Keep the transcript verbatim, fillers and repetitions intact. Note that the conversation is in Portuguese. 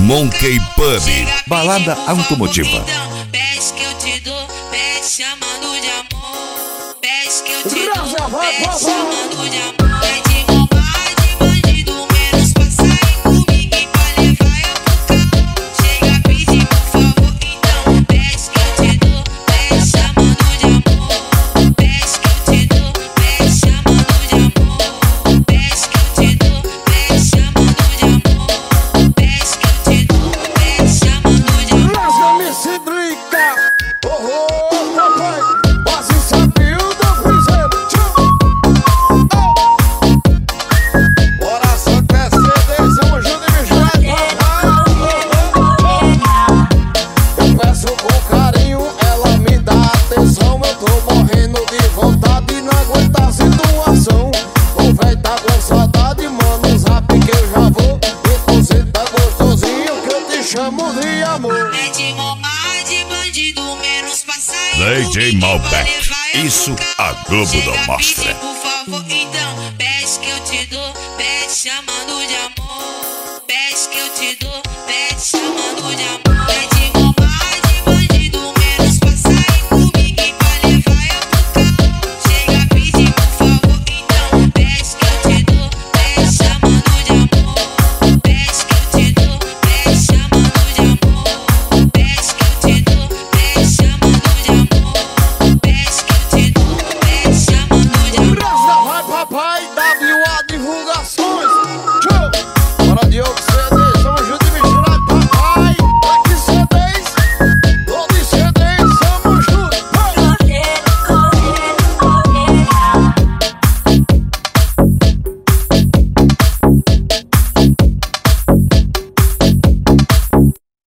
Monkey Pub, balada automotiva. Pede que eu te dou, pede chamando de amor. Pede que eu te dou, pede chamando de amor. Pede maldade, bandido, menos pra sair comigo e pra levar eu pro carro. Chega a pedir por favor, então. Pede que eu te dou, pede chamando de amor. Pede que eu te dou, pede chamando de amor. Pede que eu te dou, pede chamando de amor. Pede que eu te dou, pede chamando de amor. Rasga-me esse drica, oh oh, papai, quase saiu do piseiro. Coração quer ceder, São ajuda e me joga, papai. Eu peço com carinho, ela me dá atenção. Eu tô morrendo de vontade e não aguento a situação. O véi tá com saudade, manda um zap que eu já vou. E você tá gostosinho que eu te chamo de amor. Pede maldade, bandido, menos pra sair D J comigo e pra Malbec, levar eu isso pro a carro. Globo Chega não a mostra. pedir, por favor, então. Pede que eu te dou, pede chamando de amor. Pede que eu te dou, pede chamando de amor. Pede maldade, bandido, menos pra sair comigo e pra levar eu pro carro. Chega a pedir, por favor, então. Pede que eu te dou, pede chamando de amor. Pede que eu te dou, pede chamando de amor. Pede que eu te dou, pede chamando de amor. Pede que eu te dou, pede chamando de amor. Rasta vai papai, W a divulgação.